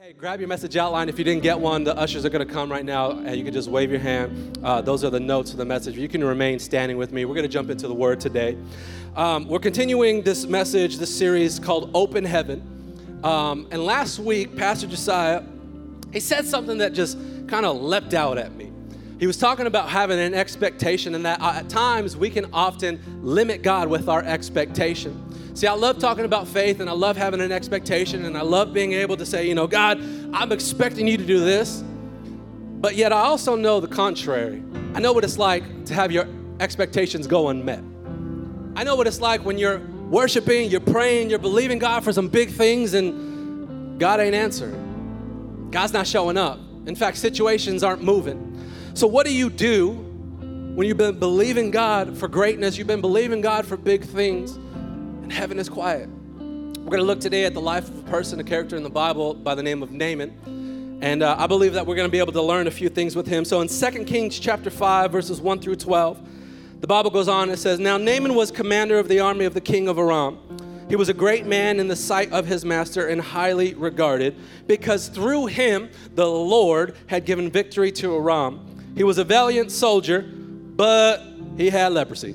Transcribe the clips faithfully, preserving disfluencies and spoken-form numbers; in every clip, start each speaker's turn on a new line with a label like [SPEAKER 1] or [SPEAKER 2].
[SPEAKER 1] Hey, grab your message outline. If you didn't get one, the ushers are going to come right now, and you can just wave your hand. Uh, those are the notes of the message. You can remain standing with me. We're going to jump into the Word today. Um, we're continuing this message, this series called Open Heaven. Um, and last week, Pastor Josiah, he said something that just kind of leapt out at me. He was talking about having an expectation, and that at times we can often limit God with our expectation. See, I love talking about faith, and I love having an expectation, and I love being able to say, you know, God, I'm expecting you to do this. But yet I also know the contrary. I know what it's like to have your expectations go unmet. I know what it's like when you're worshiping, you're praying, you're believing God for some big things, and God ain't answering. God's not showing up. In fact, situations aren't moving. So what do you do when you've been believing God for greatness, you've been believing God for big things, and heaven is quiet? We're going to look today at the life of a person, a character in the Bible by the name of Naaman. And uh, I believe that we're going to be able to learn a few things with him. So in Second Kings chapter five, verses one through twelve, the Bible goes on and it says, Now Naaman was commander of the army of the king of Aram. He was a great man in the sight of his master and highly regarded, because through him the Lord had given victory to Aram. He was a valiant soldier, but he had leprosy.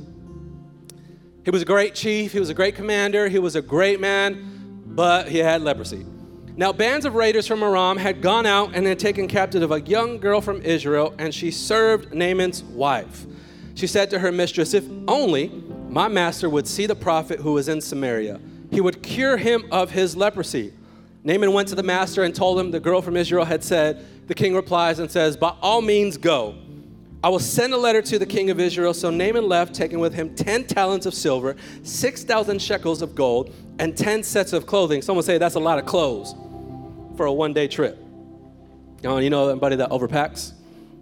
[SPEAKER 1] He was a great chief. He was a great commander. He was a great man, but he had leprosy. Now, bands of raiders from Aram had gone out and had taken captive a young girl from Israel, and she served Naaman's wife. She said to her mistress, If only my master would see the prophet who is in Samaria, he would cure him of his leprosy. Naaman went to the master and told him the girl from Israel had said. The king replies and says, By all means go. I will send a letter to the king of Israel. So Naaman left, taking with him ten talents of silver, six thousand shekels of gold, and ten sets of clothing. Someone say that's a lot of clothes for a one-day trip. You know, you know anybody that overpacks?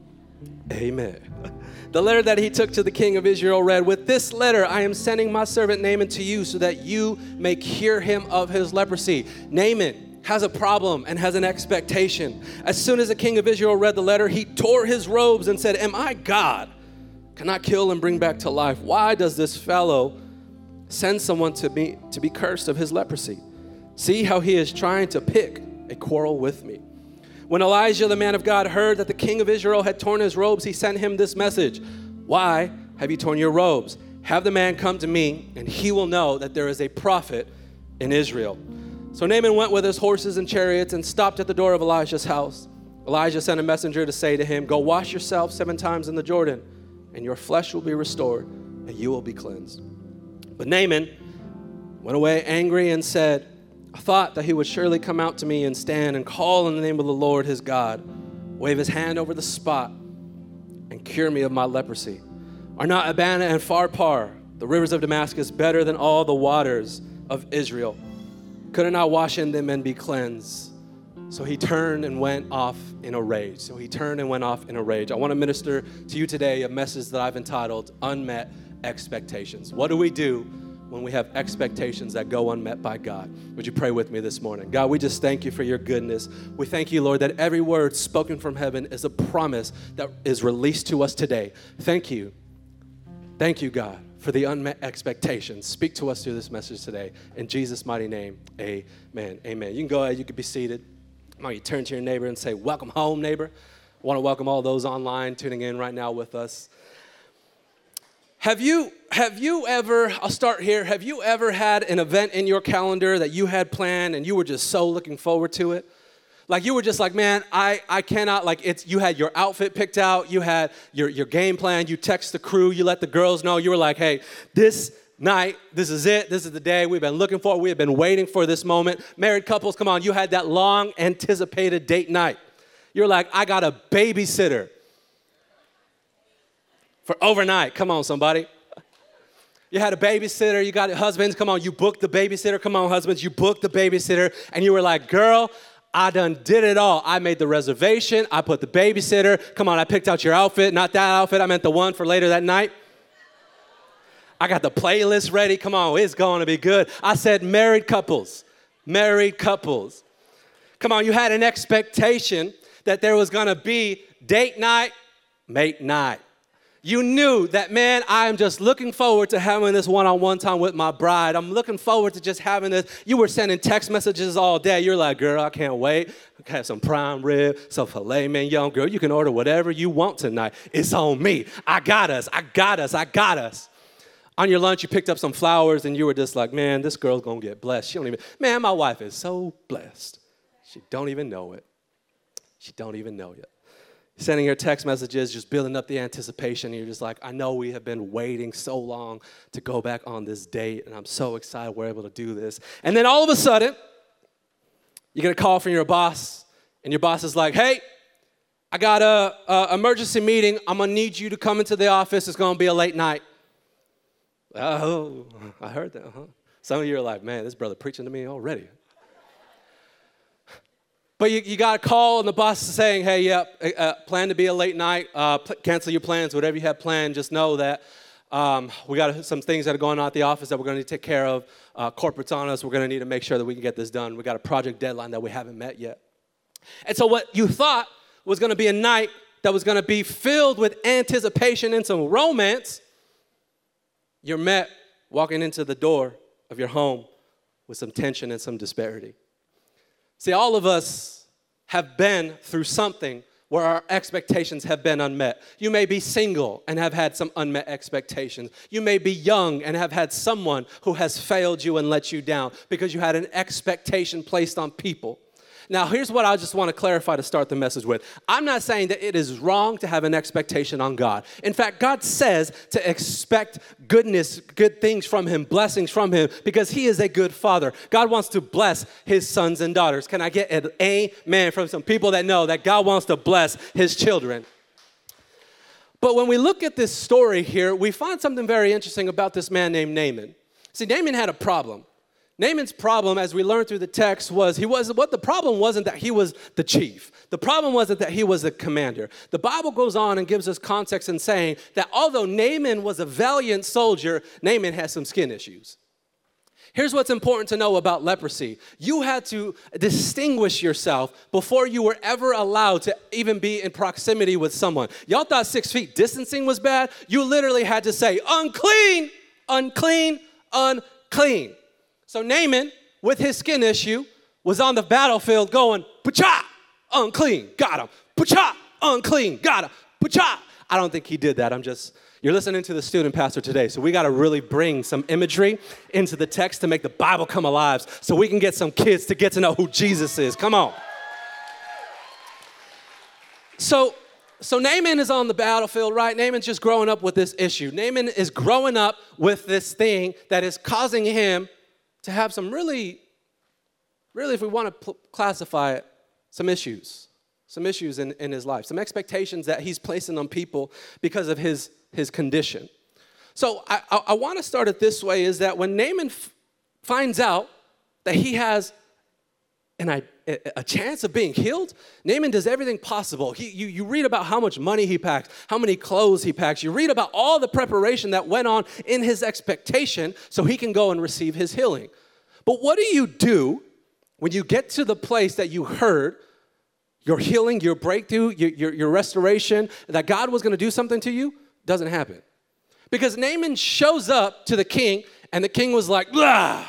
[SPEAKER 1] Amen. The letter that he took to the king of Israel read, With this letter I am sending my servant Naaman to you so that you may cure him of his leprosy. Naaman has a problem and has an expectation. As soon as the king of Israel read the letter, he tore his robes and said, Am I God? Can I kill and bring back to life? Why does this fellow send someone to be, to be cursed of his leprosy? See how he is trying to pick a quarrel with me. When Elijah, the man of God, heard that the king of Israel had torn his robes, he sent him this message. Why have you torn your robes? Have the man come to me, and he will know that there is a prophet in Israel. So Naaman went with his horses and chariots and stopped at the door of Elijah's house. Elijah sent a messenger to say to him, Go wash yourself seven times in the Jordan, and your flesh will be restored, and you will be cleansed. But Naaman went away angry and said, I thought that he would surely come out to me and stand and call in the name of the Lord his God, wave his hand over the spot, and cure me of my leprosy. Are not Abana and Pharpar, the rivers of Damascus, better than all the waters of Israel? Could I not wash in them and be cleansed? So he turned and went off in a rage. So he turned and went off in a rage. I want to minister to you today a message that I've entitled Unmet Expectations. What do we do when we have expectations that go unmet by God? Would you pray with me this morning? God, we just thank you for your goodness. We thank you, Lord, that every word spoken from heaven is a promise that is released to us today. Thank you. Thank you, God, for the unmet expectations. Speak to us through this message today. In Jesus' mighty name, amen. Amen. You can go ahead. You can be seated. Now you turn to your neighbor and say, Welcome home, neighbor. I want to welcome all those online tuning in right now with us. Have you, have you ever, I'll start here, have you ever had an event in your calendar that you had planned and you were just so looking forward to it? Like you were just like, man, I, I cannot, like it's, you had your outfit picked out, you had your, your game plan, you text the crew, you let the girls know, you were like, hey, this night, this is it, this is the day we've been looking for, we have been waiting for this moment. Married couples, come on, you had that long anticipated date night. You're like, I got a babysitter for overnight, come on somebody. You had a babysitter, you got husbands, come on, you booked the babysitter, come on husbands, you booked the babysitter, and you were like, girl, I done did it all. I made the reservation. I put the babysitter. Come on, I picked out your outfit. Not that outfit. I meant the one for later that night. I got the playlist ready. Come on, it's going to be good. I said married couples. Married couples. Come on, you had an expectation that there was going to be date night, mate night. You knew that, man, I am just looking forward to having this one-on-one time with my bride. I'm looking forward to just having this. You were sending text messages all day. You're like, girl, I can't wait. I have some prime rib, some filet mignon. Girl, you can order whatever you want tonight. It's on me. I got us. I got us. I got us. On your lunch, you picked up some flowers, and you were just like, man, this girl's going to get blessed. She don't even, man, my wife is so blessed. She don't even know it. She don't even know it. Sending her text messages, just building up the anticipation. And you're just like, I know we have been waiting so long to go back on this date, and I'm so excited we're able to do this. And then all of a sudden, you get a call from your boss, and your boss is like, hey, I got a, a emergency meeting. I'm going to need you to come into the office. It's going to be a late night. Oh, I heard that, huh? Some of you are like, man, this brother preaching to me already. But you, you got a call, and the boss is saying, hey, yeah, uh, plan to be a late night. Uh, p- cancel your plans, whatever you have planned. Just know that um, we got some things that are going on at the office that we're going to need to take care of. Uh, corporate's on us. We're going to need to make sure that we can get this done. We got a project deadline that we haven't met yet. And so what you thought was going to be a night that was going to be filled with anticipation and some romance, you're met walking into the door of your home with some tension and some disparity. See, all of us have been through something where our expectations have been unmet. You may be single and have had some unmet expectations. You may be young and have had someone who has failed you and let you down because you had an expectation placed on people. Now, here's what I just want to clarify to start the message with. I'm not saying that it is wrong to have an expectation on God. In fact, God says to expect goodness, good things from him, blessings from him, because he is a good father. God wants to bless his sons and daughters. Can I get an amen from some people that know that God wants to bless his children? But when we look at this story here, we find something very interesting about this man named Naaman. See, Naaman had a problem. Naaman's problem, as we learned through the text, was he was what the problem wasn't that he was the chief. The problem wasn't that he was the commander. The Bible goes on and gives us context in saying that although Naaman was a valiant soldier, Naaman had some skin issues. Here's what's important to know about leprosy. You had to distinguish yourself before you were ever allowed to even be in proximity with someone. Y'all thought six feet distancing was bad? You literally had to say, unclean, unclean, unclean. So Naaman, with his skin issue, was on the battlefield going, pa-cha, unclean, got him. Pa-cha, unclean, got him. Pa-cha. I don't think he did that. I'm just, you're listening to the student pastor today, so we got to really bring some imagery into the text to make the Bible come alive so we can get some kids to get to know who Jesus is. Come on. So, so Naaman is on the battlefield, right? Naaman's just growing up with this issue. Naaman is growing up with this thing that is causing him to have some really, really, if we want to pl- classify it, some issues, some issues in, in his life, some expectations that he's placing on people because of his, his condition. So I, I, I want to start it this way, is that when Naaman f- finds out that he has an, a, a chance of being healed, Naaman does everything possible. He, you, you read about how much money he packs, how many clothes he packs. You read about all the preparation that went on in his expectation so he can go and receive his healing. But what do you do when you get to the place that you heard your healing, your breakthrough, your, your, your restoration, that God was going to do something to you? Doesn't happen. Because Naaman shows up to the king, and the king was like, blah.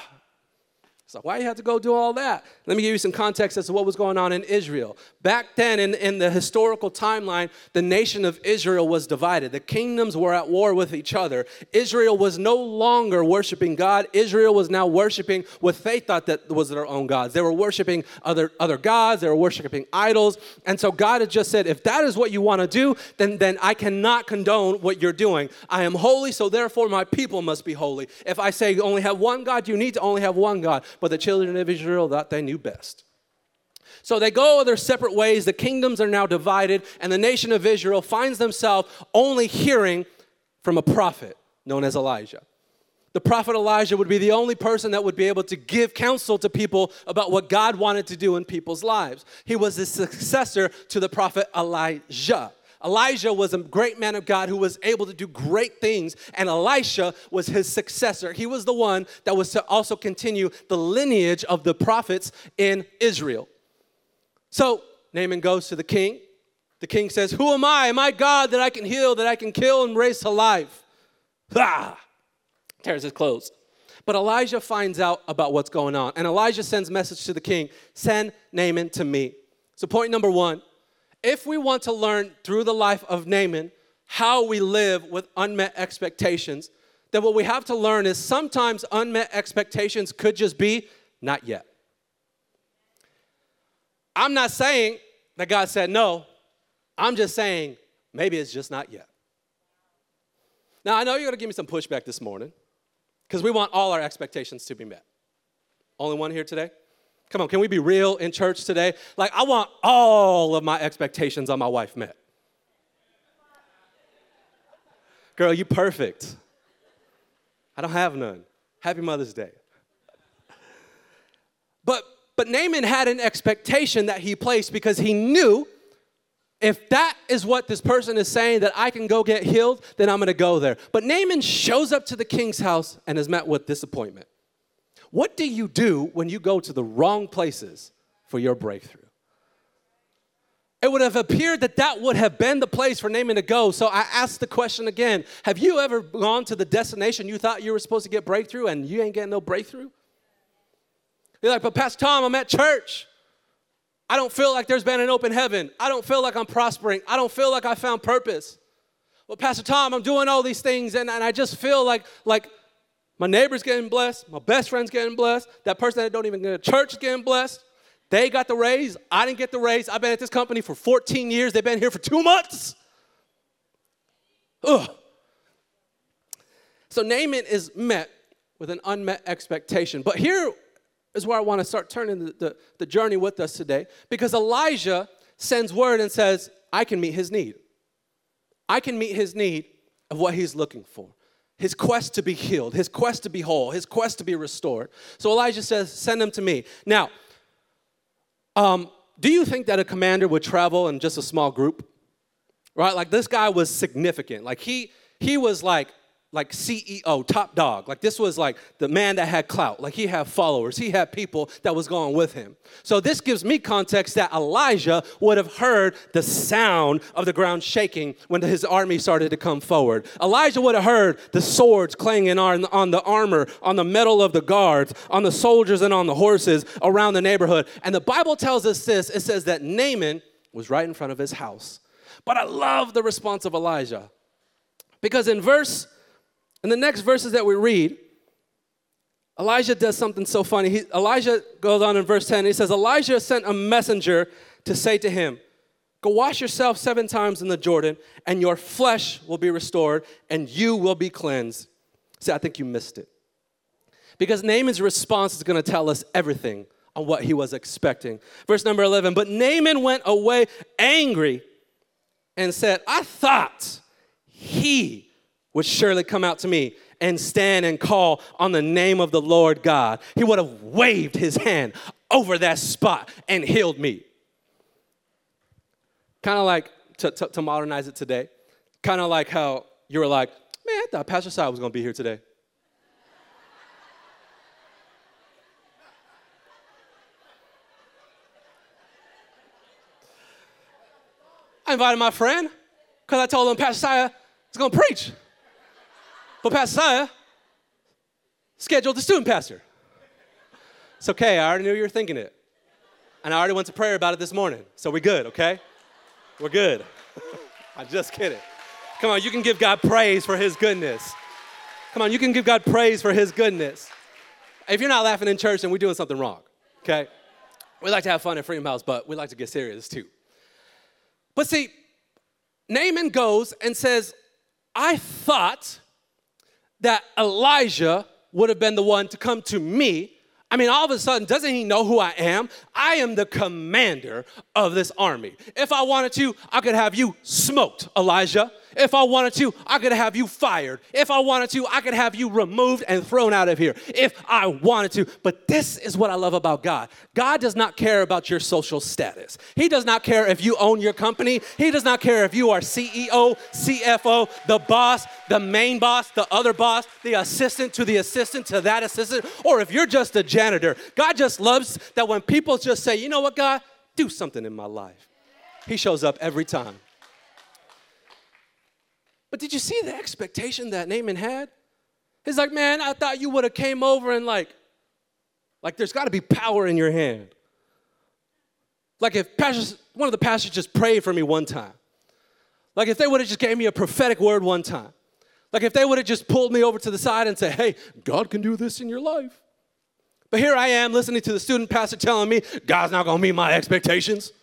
[SPEAKER 1] So why you have to go do all that? Let me give you some context as to what was going on in Israel. Back then, in, in the historical timeline, the nation of Israel was divided. The kingdoms were at war with each other. Israel was no longer worshiping God. Israel was now worshiping what they thought that was their own gods. They were worshiping other, other gods. They were worshiping idols. And so God had just said, if that is what you want to do, then, then I cannot condone what you're doing. I am holy, so therefore my people must be holy. If I say you only have one God, you need to only have one God. But the children of Israel thought they knew best. So they go their separate ways. The kingdoms are now divided, and the nation of Israel finds themselves only hearing from a prophet known as Elijah. The prophet Elijah would be the only person that would be able to give counsel to people about what God wanted to do in people's lives. He was the successor to the prophet Elijah. Elijah was a great man of God who was able to do great things, and Elisha was his successor. He was the one that was to also continue the lineage of the prophets in Israel. So Naaman goes to the king. The king says, who am I? Am I God that I can heal, that I can kill and raise to life? Ah! Tears his clothes. But Elijah finds out about what's going on. And Elijah sends a message to the king, send Naaman to me. So point number one, if we want to learn through the life of Naaman how we live with unmet expectations, then what we have to learn is sometimes unmet expectations could just be not yet. I'm not saying that God said no. I'm just saying maybe it's just not yet. Now, I know you're going to give me some pushback this morning because we want all our expectations to be met. Only one here today? Come on, can we be real in church today? Like, I want all of my expectations on my wife met. Girl, you perfect. I don't have none. Happy Mother's Day. But, but Naaman had an expectation that he placed because he knew if that is what this person is saying, that I can go get healed, then I'm going to go there. But Naaman shows up to the king's house and is met with disappointment. What do you do when you go to the wrong places for your breakthrough? It would have appeared that that would have been the place for Naaman to go. So I asked the question again, have you ever gone to the destination you thought you were supposed to get breakthrough and you ain't getting no breakthrough? You're like, but Pastor Tom, I'm at church. I don't feel like there's been an open heaven. I don't feel like I'm prospering. I don't feel like I found purpose. Well, Pastor Tom, I'm doing all these things, and, and I just feel like, like my neighbor's getting blessed. My best friend's getting blessed. That person that don't even go to church is getting blessed. They got the raise. I didn't get the raise. I've been at this company for fourteen years. They've been here for two months. Ugh. So Naaman is met with an unmet expectation. But here is where I want to start turning the, the, the journey with us today, because Elijah sends word and says, I can meet his need. I can meet his need of what he's looking for. His quest to be healed, his quest to be whole, his quest to be restored. So Elijah says, send him to me. Now, um, do you think that a commander would travel in just a small group? Right? Like, this guy was significant. Like, he he was like, like C E O, top dog. Like, this was like the man that had clout. Like, he had followers. He had people that was going with him. So this gives me context that Elijah would have heard the sound of the ground shaking when his army started to come forward. Elijah would have heard the swords clanging on, on the armor, on the metal of the guards, on the soldiers and on the horses around the neighborhood. And the Bible tells us this. It says that Naaman was right in front of his house. But I love the response of Elijah, because in verse In the next verses that we read, Elijah does something so funny. He, Elijah goes on in verse ten. He says, Elijah sent a messenger to say to him, go wash yourself seven times in the Jordan, and your flesh will be restored, and you will be cleansed. See, I think you missed it. Because Naaman's response is going to tell us everything on what he was expecting. Verse number eleven, but Naaman went away angry and said, I thought he would surely come out to me and stand and call on the name of the Lord God. He would have waved his hand over that spot and healed me. Kind of like, to, to, to modernize it today, kind of like how you were like, man, I thought Pastor Sai was going to be here today. I invited my friend because I told him Pastor Sai is going to preach. But Pastor Saya scheduled the student pastor. It's okay, I already knew you were thinking it. And I already went to prayer about it this morning. So we're good, okay? We're good. I'm just kidding. Come on, you can give God praise for his goodness. Come on, you can give God praise for his goodness. If you're not laughing in church, then we're doing something wrong, okay? We like to have fun at Freedom House, but we like to get serious too. But see, Naaman goes and says, I thought that Elijah would have been the one to come to me. I mean, all of a sudden, doesn't he know who I am? I am the commander of this army. If I wanted to, I could have you smoked, Elijah. If I wanted to, I could have you fired. If I wanted to, I could have you removed and thrown out of here. If I wanted to. But this is what I love about God. God does not care about your social status. He does not care if you own your company. He does not care if you are C E O, C F O, the boss, the main boss, the other boss, the assistant to the assistant to that assistant, or if you're just a janitor. God just loves that when people just say, you know what, God, do something in my life. He shows up every time. But did you see the expectation that Naaman had? He's like, man, I thought you would have came over and like, like there's got to be power in your hand. Like if pastors, one of the pastors just prayed for me one time. Like if they would have just gave me a prophetic word one time. Like if they would have just pulled me over to the side and said, hey, God can do this in your life. But here I am listening to the student pastor telling me, God's not going to meet my expectations.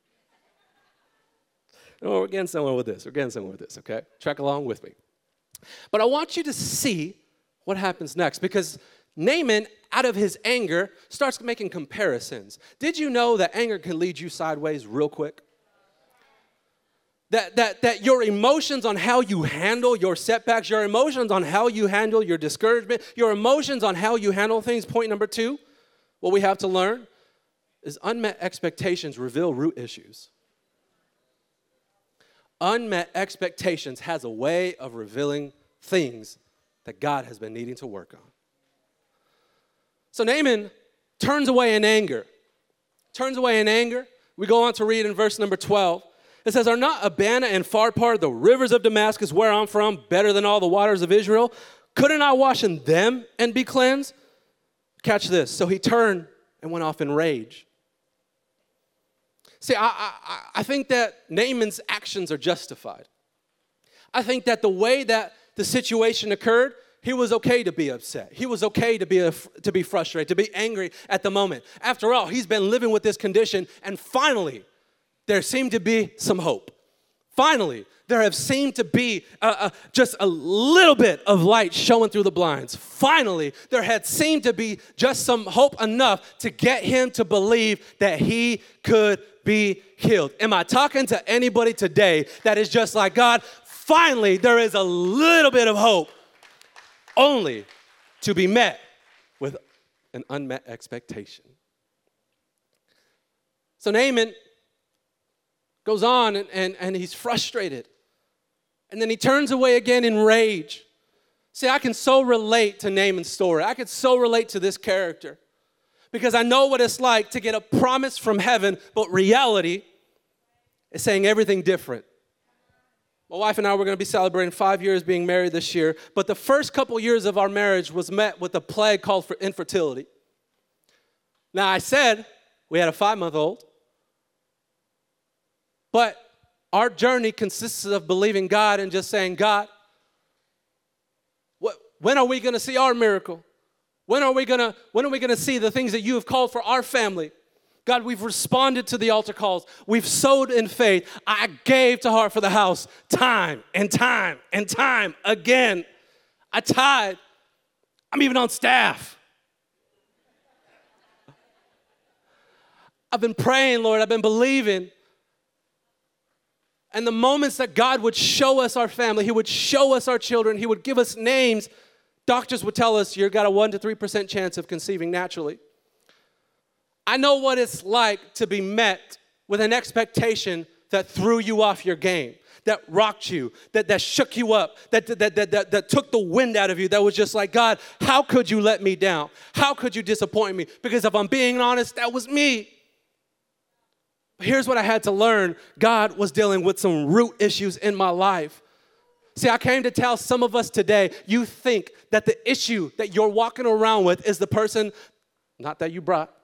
[SPEAKER 1] Oh, we're getting somewhere with this. We're getting somewhere with this, okay? Track along with me. But I want you to see what happens next, because Naaman, out of his anger, starts making comparisons. Did you know that anger can lead you sideways real quick? That, that, that your emotions on how you handle your setbacks, your emotions on how you handle your discouragement, your emotions on how you handle things. Point number two, what we have to learn is unmet expectations reveal root issues. Unmet expectations has a way of revealing things that God has been needing to work on. So Naaman turns away in anger. Turns away in anger. We go on to read in verse number twelve. It says, are not Abana and Pharpar, the rivers of Damascus, where I'm from, better than all the waters of Israel? Couldn't I wash in them and be cleansed? Catch this. So he turned and went off in rage. See, I, I, I think that Naaman's actions are justified. I think that the way that the situation occurred, he was okay to be upset. He was okay to be, a, to be frustrated, to be angry at the moment. After all, he's been living with this condition, and finally, there seemed to be some hope. Finally, there have seemed to be uh, uh, just a little bit of light showing through the blinds. Finally, there had seemed to be just some hope enough to get him to believe that he could be healed. Am I talking to anybody today that is just like, God, finally, there is a little bit of hope, only to be met with an unmet expectation? So Naaman goes on and, and, and he's frustrated. And then he turns away again in rage. See, I can so relate to Naaman's story. I can so relate to this character because I know what it's like to get a promise from heaven, but reality is saying everything different. My wife and I were going to be celebrating five years being married this year, but the first couple years of our marriage was met with a plague called for infertility. Now, I said we had a five-month-old, but our journey consists of believing God and just saying, God, what, when are we going to see our miracle? When are we going to when are we going to see the things that you have called for our family? God, we've responded to the altar calls. We've sowed in faith. I gave to Heart for the House time and time and time again. I tithe. I'm even on staff. I've been praying, Lord. I've been believing. And the moments that God would show us our family, he would show us our children, he would give us names, doctors would tell us you've got a one to three percent chance of conceiving naturally. I know what it's like to be met with an expectation that threw you off your game, that rocked you, that, that shook you up, that, that, that, that, that took the wind out of you, that was just like, God, how could you let me down? How could you disappoint me? Because if I'm being honest, that was me. Here's what I had to learn. God was dealing with some root issues in my life. See, I came to tell some of us today, you think that the issue that you're walking around with is the person, not that you brought.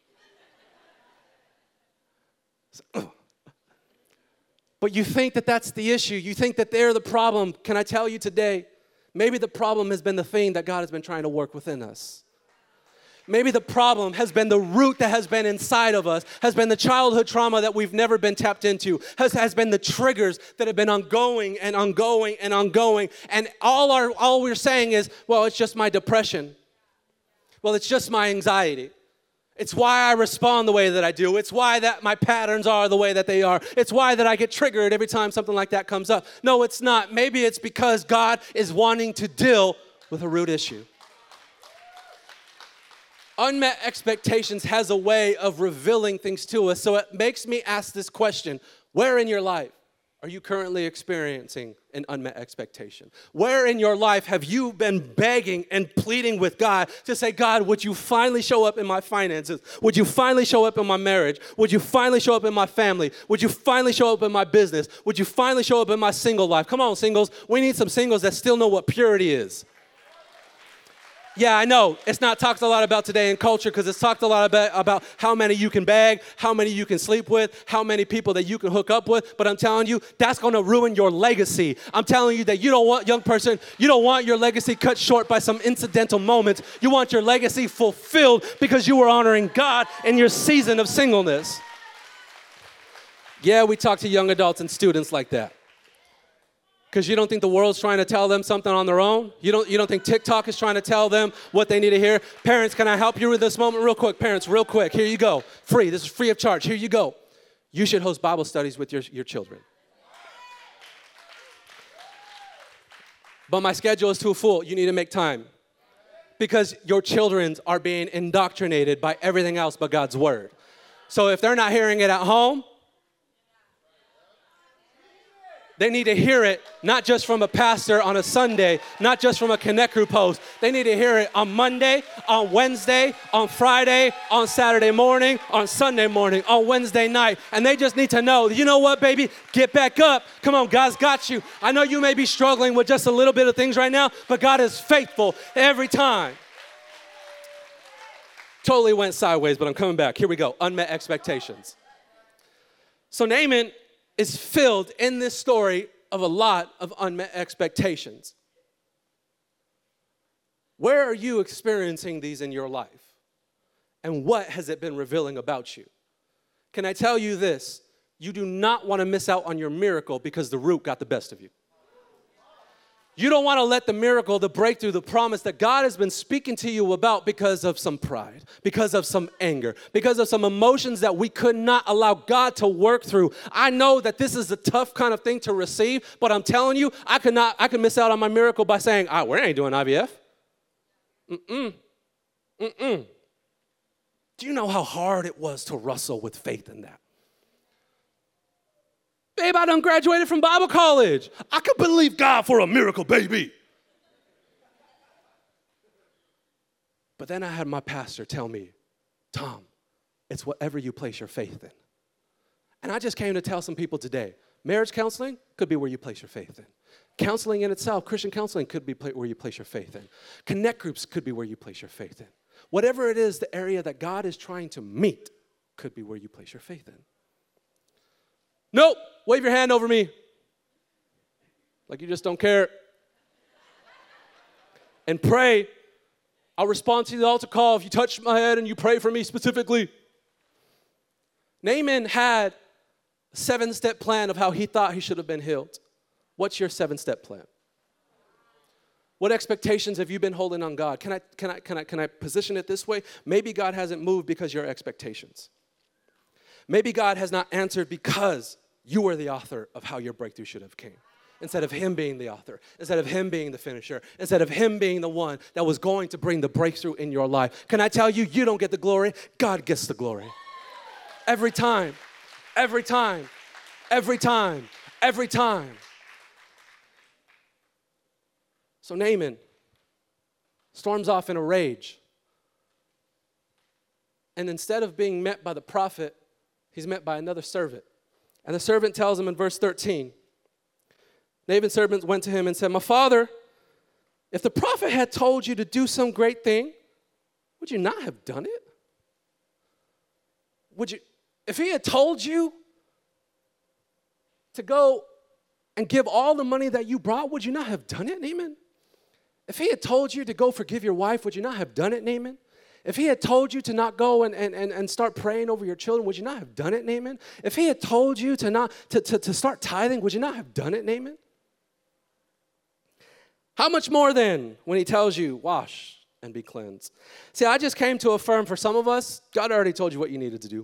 [SPEAKER 1] But you think that that's the issue. You think that they're the problem. Can I tell you today, maybe the problem has been the thing that God has been trying to work within us. Maybe the problem has been the root that has been inside of us, has been the childhood trauma that we've never been tapped into, has, has been the triggers that have been ongoing and ongoing and ongoing. And all, our, all we're saying is, well, it's just my depression. Well, it's just my anxiety. It's why I respond the way that I do. It's why that my patterns are the way that they are. It's why that I get triggered every time something like that comes up. No, it's not. Maybe it's because God is wanting to deal with a root issue. Unmet expectations has a way of revealing things to us. So it makes me ask this question. Where in your life are you currently experiencing an unmet expectation? Where in your life have you been begging and pleading with God to say, God, would you finally show up in my finances? Would you finally show up in my marriage? Would you finally show up in my family? Would you finally show up in my business? Would you finally show up in my single life? Come on, singles. We need some singles that still know what purity is. Yeah, I know. It's not talked a lot about today in culture because it's talked a lot about, about how many you can bag, how many you can sleep with, how many people that you can hook up with. But I'm telling you, that's going to ruin your legacy. I'm telling you that you don't want, young person, you don't want your legacy cut short by some incidental moments. You want your legacy fulfilled because you were honoring God in your season of singleness. Yeah, we talk to young adults and students like that. Because you don't think the world's trying to tell them something on their own? You don't, you don't think TikTok is trying to tell them what they need to hear? Parents, can I help you with this moment real quick? Parents, real quick, here you go. Free, this is free of charge, here you go. You should host Bible studies with your, your children. But my schedule is too full, you need to make time. Because your children are being indoctrinated by everything else but God's word. So if they're not hearing it at home, they need to hear it not just from a pastor on a Sunday, not just from a Connect Group host. They need to hear it on Monday, on Wednesday, on Friday, on Saturday morning, on Sunday morning, on Wednesday night. And they just need to know, you know what, baby? Get back up. Come on, God's got you. I know you may be struggling with just a little bit of things right now, but God is faithful every time. Totally went sideways, but I'm coming back. Here we go. Unmet expectations. So Naaman is filled in this story of a lot of unmet expectations. Where are you experiencing these in your life? And what has it been revealing about you? Can I tell you this? You do not want to miss out on your miracle because the root got the best of you. You don't want to let the miracle, the breakthrough, the promise that God has been speaking to you about because of some pride, because of some anger, because of some emotions that we could not allow God to work through. I know that this is a tough kind of thing to receive, but I'm telling you, I could not, I could miss out on my miracle by saying, ah, we ain't doing I V F. Mm-mm. Mm-mm. Do you know how hard it was to wrestle with faith in that? Babe, I done graduated from Bible college. I could believe God for a miracle, baby. But then I had my pastor tell me, Tom, it's whatever you place your faith in. And I just came to tell some people today, marriage counseling could be where you place your faith in. Counseling in itself, Christian counseling could be where you place your faith in. Connect groups could be where you place your faith in. Whatever it is, the area that God is trying to meet could be where you place your faith in. Nope, wave your hand over me. Like you just don't care. And pray. I'll respond to the altar call if you touch my head and you pray for me specifically. Naaman had a seven-step plan of how he thought he should have been healed. What's your seven-step plan? What expectations have you been holding on God? Can I, can I, can I, can I position it this way? Maybe God hasn't moved because of your expectations. Maybe God has not answered because you were the author of how your breakthrough should have came. Instead of him being the author, instead of him being the finisher, instead of him being the one that was going to bring the breakthrough in your life. Can I tell you, you don't get the glory, God gets the glory. Every time, every time, every time, every time. So Naaman storms off in a rage. And instead of being met by the prophet, he's met by another servant. And the servant tells him in verse thirteen, Naaman's servant went to him and said, my father, if the prophet had told you to do some great thing, would you not have done it? Would you, if he had told you to go and give all the money that you brought, would you not have done it, Naaman? If he had told you to go forgive your wife, would you not have done it, Naaman? If he had told you to not go and, and, and, and start praying over your children, would you not have done it, Naaman? If he had told you to not to, to, to start tithing, would you not have done it, Naaman? How much more then when he tells you, wash and be cleansed? See, I just came to affirm for some of us, God already told you what you needed to do.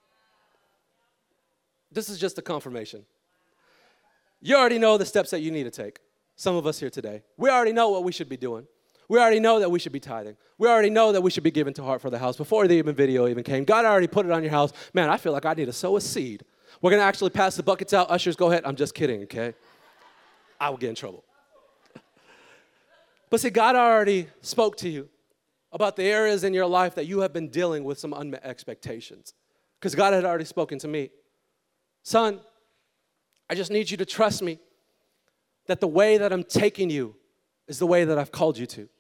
[SPEAKER 1] This is just a confirmation. You already know the steps that you need to take. Some of us here today. We already know what we should be doing. We already know that we should be tithing. We already know that we should be giving to Heart for the House. Before the even video even came, God already put it on your house. Man, I feel like I need to sow a seed. We're going to actually pass the buckets out. Ushers, go ahead. I'm just kidding, okay? I will get in trouble. But see, God already spoke to you about the areas in your life that you have been dealing with some unmet expectations. Because God had already spoken to me. Son, I just need you to trust me that the way that I'm taking you is the way that I've called you to.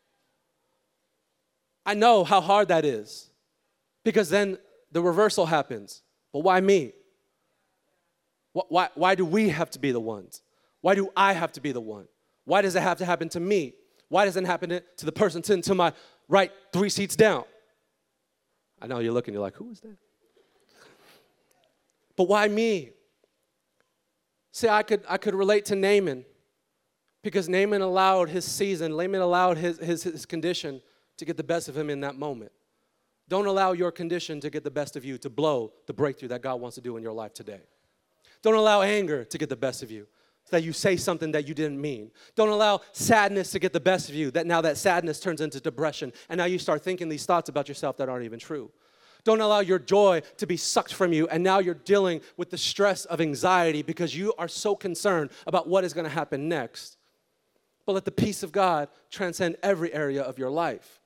[SPEAKER 1] I know how hard that is because then the reversal happens. But why me? Why, why do we have to be the ones? Why do I have to be the one? Why does it have to happen to me? Why doesn't it happen to the person sitting to my right three seats down? I know you're looking, you're like, who is that? But why me? See, I could, I could relate to Naaman because Naaman allowed his season, Naaman allowed his, his, his condition to get the best of him in that moment. Don't allow your condition to get the best of you, to blow the breakthrough that God wants to do in your life today. Don't allow anger to get the best of you, so that you say something that you didn't mean. Don't allow sadness to get the best of you, that now that sadness turns into depression, and now you start thinking these thoughts about yourself that aren't even true. Don't allow your joy to be sucked from you, and now you're dealing with the stress of anxiety because you are so concerned about what is going to happen next. But let the peace of God transcend every area of your life.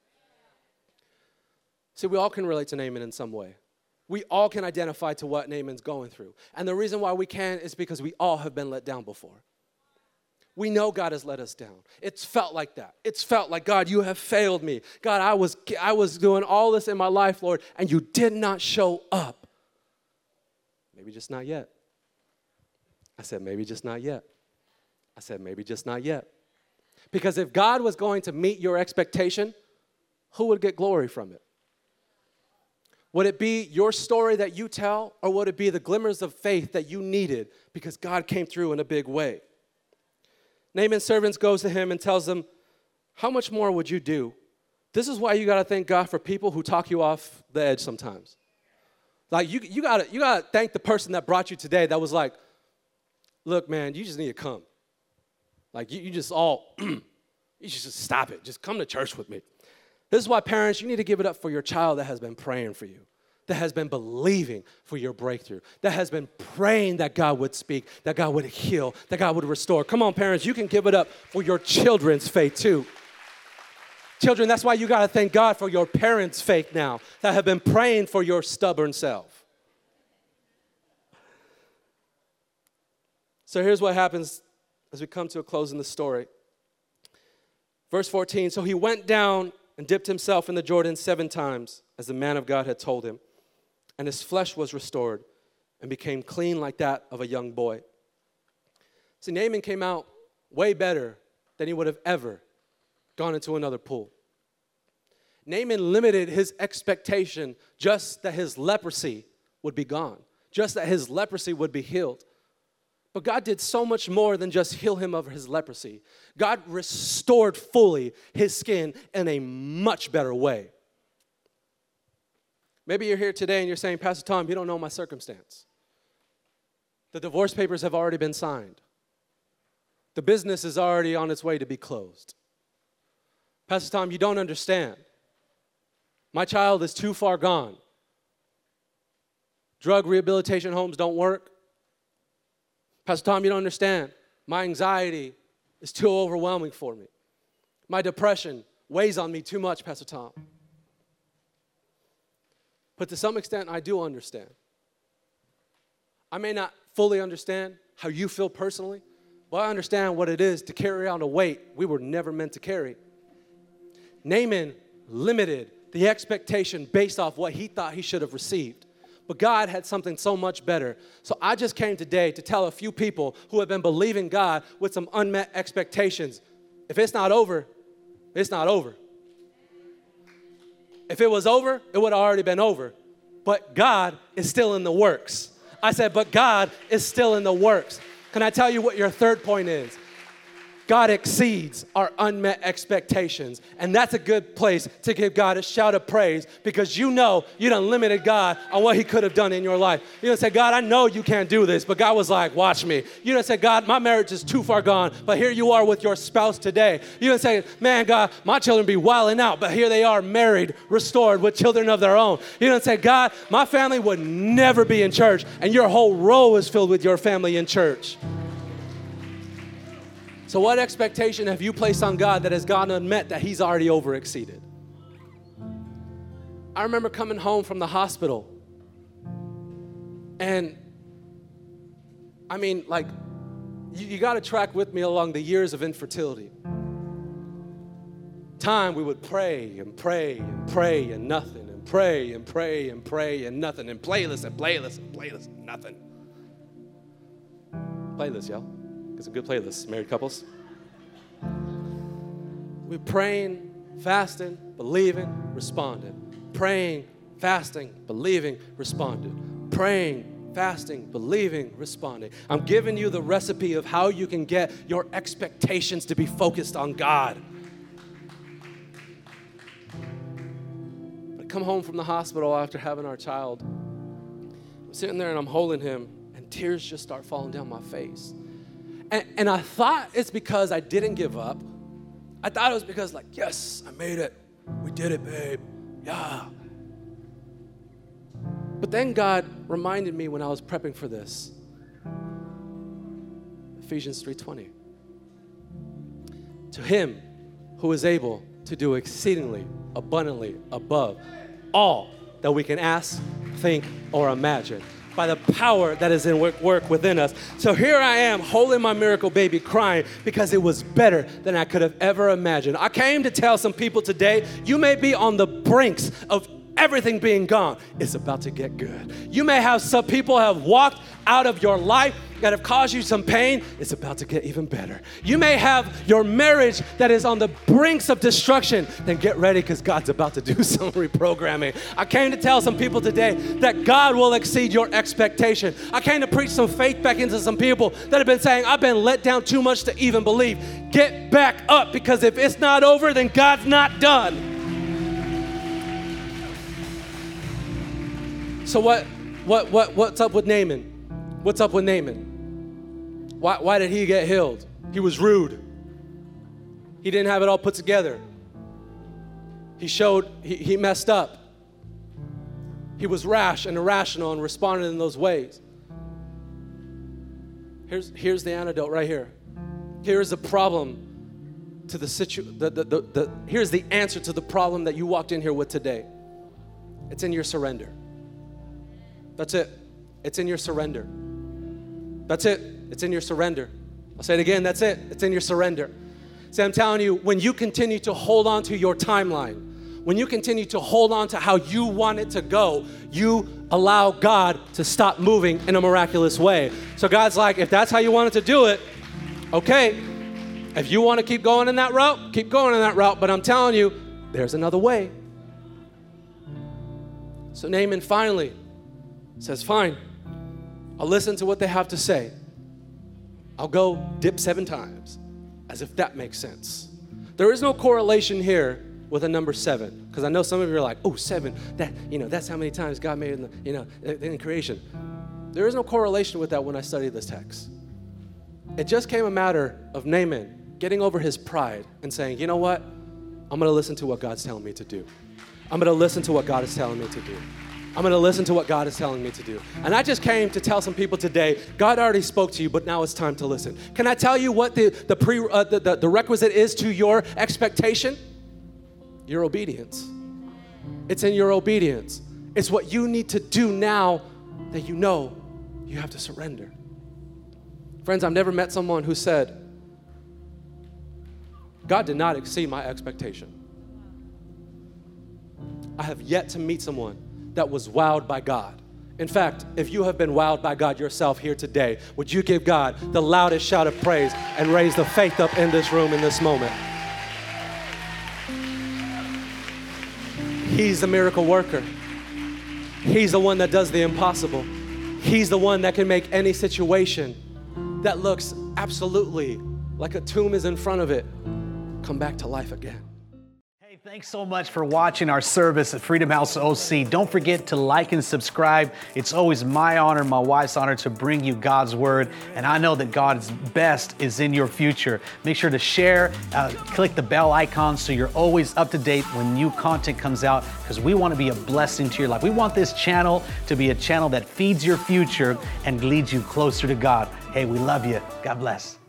[SPEAKER 1] See, we all can relate to Naaman in some way. We all can identify to what Naaman's going through. And the reason why we can is because we all have been let down before. We know God has let us down. It's felt like that. It's felt like, God, you have failed me. God, I was, I was doing all this in my life, Lord, and you did not show up. Maybe just not yet. I said, maybe just not yet. I said, maybe just not yet. Because if God was going to meet your expectation, who would get glory from it? Would it be your story that you tell, or would it be the glimmers of faith that you needed because God came through in a big way? Naaman's servants goes to him and tells him, how much more would you do? This is why you got to thank God for people who talk you off the edge sometimes. Like, you, you got you to thank the person that brought you today that was like, look, man, you just need to come. Like, you, you just all, you should just stop it. Just come to church with me. This is why, parents, you need to give it up for your child that has been praying for you, that has been believing for your breakthrough, that has been praying that God would speak, that God would heal, that God would restore. Come on, parents, you can give it up for your children's faith too. Children, that's why you got to thank God for your parents' faith now that have been praying for your stubborn self. So here's what happens as we come to a close in the story. Verse fourteen, so he went down and dipped himself in the Jordan seven times, as the man of God had told him. And his flesh was restored and became clean like that of a young boy. See, Naaman came out way better than he would have ever gone into another pool. Naaman limited his expectation just that his leprosy would be gone, just that his leprosy would be healed. But God did so much more than just heal him of his leprosy. God restored fully his skin in a much better way. Maybe you're here today and you're saying, Pastor Tom, you don't know my circumstance. The divorce papers have already been signed. The business is already on its way to be closed. Pastor Tom, you don't understand. My child is too far gone. Drug rehabilitation homes don't work. Pastor Tom, you don't understand. My anxiety is too overwhelming for me. My depression weighs on me too much, Pastor Tom. But to some extent, I do understand. I may not fully understand how you feel personally, but I understand what it is to carry around a weight we were never meant to carry. Naaman limited the expectation based off what he thought he should have received. But God had something so much better. So I just came today to tell a few people who have been believing God with some unmet expectations. If it's not over, it's not over. If it was over, it would have already been over. But God is still in the works. I said, but God is still in the works. Can I tell you what your third point is? God exceeds our unmet expectations. And that's a good place to give God a shout of praise, because you know you done limited God on what he could have done in your life. You don't say, God, I know you can't do this, but God was like, watch me. You don't say, God, my marriage is too far gone, but here you are with your spouse today. You don't say, man, God, my children be wilding out, but here they are married, restored with children of their own. You don't say, God, my family would never be in church, and your whole row is filled with your family in church. So what expectation have you placed on God that has gone unmet that he's already over exceeded? I remember coming home from the hospital, and I mean, like, you, you got to track with me along the years of infertility. Time we would pray and pray and pray and nothing, and pray and pray and pray and nothing, and playlist and playlist and playlist and nothing. Playlist, y'all. It's a good playlist, married couples. We're praying, fasting, believing, responding. Praying, fasting, believing, responding. Praying, fasting, believing, responding. I'm giving you the recipe of how you can get your expectations to be focused on God. I come home from the hospital after having our child. I'm sitting there and I'm holding him, and tears just start falling down my face. And, and I thought it's because I didn't give up. I thought it was because, like, yes, I made it. We did it, babe. Yeah. But then God reminded me when I was prepping for this. Ephesians three twenty. To him who is able to do exceedingly abundantly above all that we can ask, think, or imagine, by the power that is in work, work within us. So here I am holding my miracle baby, crying because it was better than I could have ever imagined. I came to tell some people today, you may be on the brinks of everything being gone. It's about to get good. You may have some people have walked out of your life that have caused you some pain. It's about to get even better. You may have your marriage that is on the brinks of destruction. Then get ready, because God's about to do some reprogramming. I came to tell some people today that God will exceed your expectation. I came to preach some faith back into some people that have been saying, I've been let down too much to even believe. Get back up, because if it's not over, then God's not done. So what, what, what, what's up with Naaman? What's up with Naaman? Why, why did he get healed? He was rude. He didn't have it all put together. He showed, he, he messed up. He was rash and irrational and responded in those ways. Here's, here's the antidote right here. Here's the problem to the situation. The, the, the, the, here's the answer to the problem that you walked in here with today. It's in your surrender. That's it. It's in your surrender. That's it. It's in your surrender. I'll say it again. That's it. It's in your surrender. See, I'm telling you, when you continue to hold on to your timeline, when you continue to hold on to how you want it to go, you allow God to stop moving in a miraculous way. So God's like, if that's how you wanted to do it, okay. If you want to keep going in that route, keep going in that route. But I'm telling you, there's another way. So Naaman finally says, fine, I'll listen to what they have to say. I'll go dip seven times, as if that makes sense. There is no correlation here with a number seven, because I know some of you are like, oh, seven, that, you know, that's how many times God made in the, you know, in creation. There is no correlation with that when I study this text. It just came a matter of Naaman getting over his pride and saying, you know what? I'm going to listen to what God's telling me to do. I'm going to listen to what God is telling me to do. I'm going to listen to what God is telling me to do. And I just came to tell some people today, God already spoke to you, but now it's time to listen. Can I tell you what the, the, pre, uh, the, the, the requisite is to your expectation? Your obedience. It's in your obedience. It's what you need to do now that you know you have to surrender. Friends, I've never met someone who said, God did not exceed my expectation. I have yet to meet someone that was wowed by God. In fact, if you have been wowed by God yourself here today, would you give God the loudest shout of praise and raise the faith up in this room in this moment? He's the miracle worker. He's the one that does the impossible. He's the one that can make any situation that looks absolutely like a tomb is in front of it, come back to life again.
[SPEAKER 2] Hey, thanks so much for watching our service at Freedom House O C. Don't forget to like and subscribe. It's always my honor, my wife's honor to bring you God's Word. And I know that God's best is in your future. Make sure to share, uh, click the bell icon so you're always up to date when new content comes out, because we want to be a blessing to your life. We want this channel to be a channel that feeds your future and leads you closer to God. Hey, we love you. God bless.